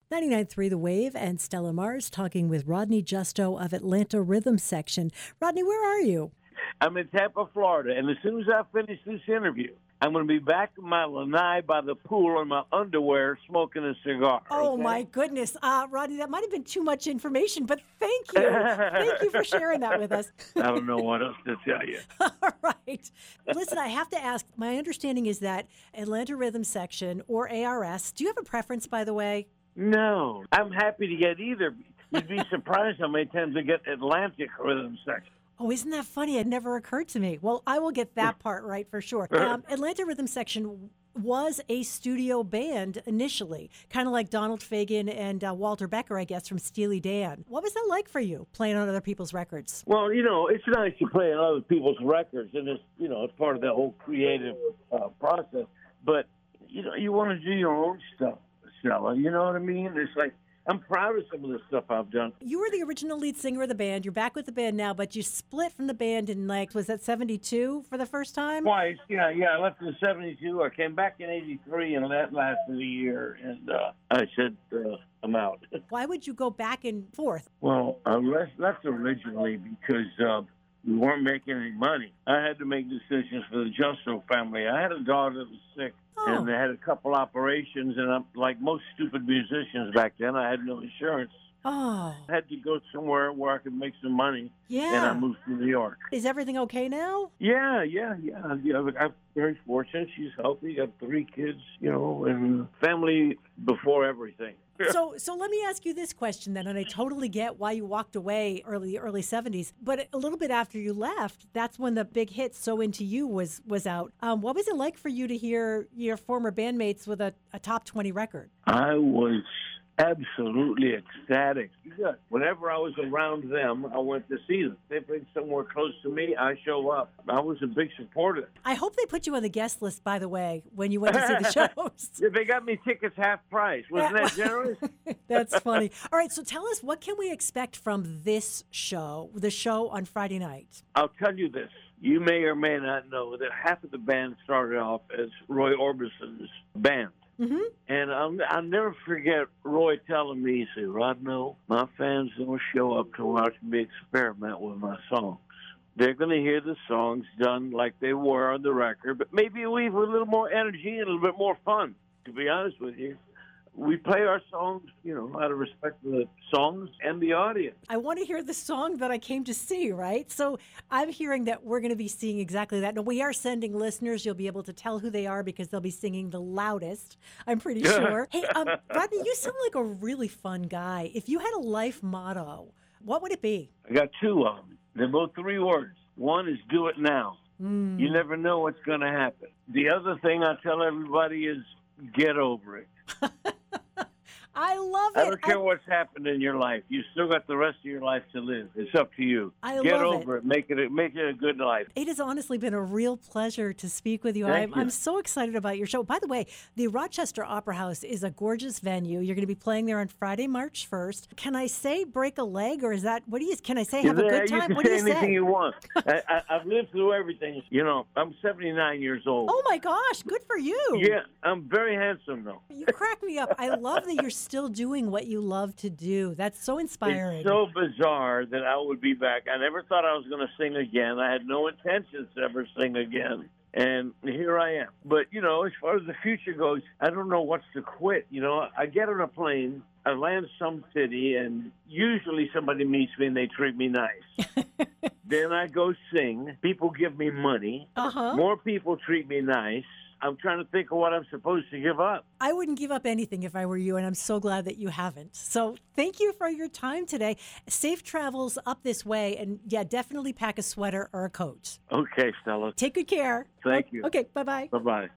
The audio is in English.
99.3 The Wave and Stella Mars talking with Rodney Justo of Atlanta Rhythm Section. Rodney, where are you? I'm in Tampa, Florida, and as soon as I finish this interview, I'm going to be back in my lanai by the pool in my underwear smoking a cigar. Oh, okay? my goodness. Rodney, that might have been too much information, but thank you. Thank you for sharing that with us. I don't know what else to tell you. All right. Listen, I have to ask, my understanding is that Atlanta Rhythm Section or ARS, do you have a preference, by the way? No, I'm happy to get either. You'd be surprised how many times I get Atlantic Rhythm Section. Oh, isn't that funny? It never occurred to me. Well, I will get that part right for sure. Atlanta Rhythm Section was a studio band initially, kind of like Donald Fagen and Walter Becker, I guess, from Steely Dan. What was that like for you, playing on other people's records? Well, it's nice to play on other people's records, and it's part of that whole creative process. But, you want to do your own stuff, Stella. You know what I mean? It's like, I'm proud of some of the stuff I've done. You were the original lead singer of the band. You're back with the band now, but you split from the band in, was that 72 for the first time? Twice, yeah. I left in 72. I came back in 83, and that lasted a year. And I said, I'm out. Why would you go back and forth? Well, I left originally because we weren't making any money. I had to make decisions for the Justo family. I had a daughter that was sick. And they had a couple operations, and like most stupid musicians back then, I had no insurance. Oh. I had to go somewhere where I could make some money. Yeah. And I moved to New York. Is everything okay now? Yeah. I'm very fortunate. She's healthy. Got 3 kids, and family before everything. So let me ask you this question then, and I totally get why you walked away early 70s, but a little bit after you left, that's when the big hit "So Into You" was out. What was it like for you to hear your former bandmates with a top 20 record? I was absolutely ecstatic. Whenever I was around them, I went to see them. They played somewhere close to me, I show up. I was a big supporter. I hope they put you on the guest list, by the way, when you went to see the shows. They got me tickets half price. Wasn't that generous? That's funny. All right, so tell us, what can we expect from this show, the show on Friday night? I'll tell you this. You may or may not know that half of the band started off as Roy Orbison's band. Mm-hmm. And I'll never forget Roy telling me, he said, "Rodno, my fans don't show up to watch me experiment with my songs. They're going to hear the songs done like they were on the record, but maybe with a little more energy and a little bit more fun." To be honest with you, we play our songs, out of respect for the songs and the audience. I want to hear the song that I came to see, right? So I'm hearing that we're going to be seeing exactly that. Now, we are sending listeners. You'll be able to tell who they are because they'll be singing the loudest, I'm pretty sure. Hey, Rodney, you sound like a really fun guy. If you had a life motto, what would it be? I got 2 of them. They're both 3 words. One is do it now. You never know what's going to happen. The other thing I tell everybody is get over it. I love it. I don't care what's happened in your life. You still got the rest of your life to live. It's up to you. Get over it. Make it a good life. It has honestly been a real pleasure to speak with you. I'm so excited about your show. By the way, the Rochester Opera House is a gorgeous venue. You're going to be playing there on Friday, March 1st. Can I say break a leg, or is that can I say have a good time? What do you say? Anything you want. I've lived through everything. I'm 79 years old. Oh my gosh, good for you. Yeah, I'm very handsome though. You crack me up. I love that you're still doing what you love to do. That's so inspiring. It's so bizarre that I would be back. I never thought I was going to sing again. I had no intentions to ever sing again. And here I am. But, as far as the future goes, I don't know what's to quit. I get on a plane, I land some city, and usually somebody meets me and they treat me nice. Then I go sing. People give me money. More people treat me nice. I'm trying to think of what I'm supposed to give up. I wouldn't give up anything if I were you, and I'm so glad that you haven't. So thank you for your time today. Safe travels up this way, and definitely pack a sweater or a coat. Okay, Stella. Take good care. Thank you. Okay, bye-bye. Bye-bye.